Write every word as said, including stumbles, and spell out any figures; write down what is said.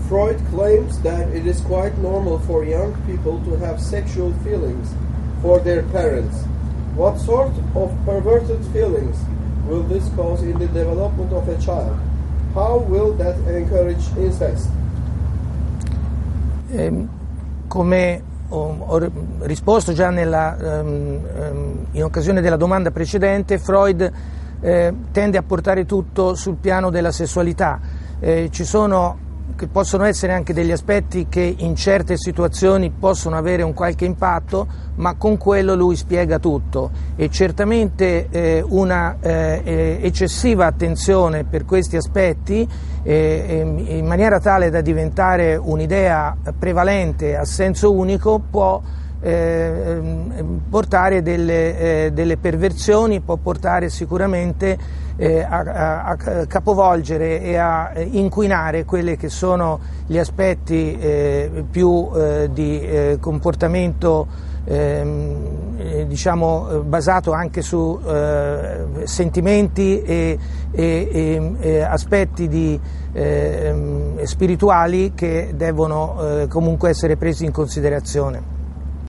Freud claims that it is quite normal for young people to have sexual feelings for their parents. What sort of perverted feelings will this cause in the development of a child? How will that encourage incest? Eh, come ho, ho risposto già nella, um, um, in occasione della domanda precedente, Freud eh, tende a portare tutto sul piano della sessualità. Eh, ci sono che possono essere anche degli aspetti che in certe situazioni possono avere un qualche impatto, ma con quello lui spiega tutto, e certamente eh, una eh, eccessiva attenzione per questi aspetti eh, in maniera tale da diventare un'idea prevalente a senso unico può eh, portare delle, eh, delle perversioni, può portare sicuramente Eh, a, a, a capovolgere e a inquinare quelli che sono gli aspetti eh, più eh, di eh, comportamento eh, diciamo basato anche su eh, sentimenti e, e, e, e aspetti di, eh, spirituali che devono eh, comunque essere presi in considerazione.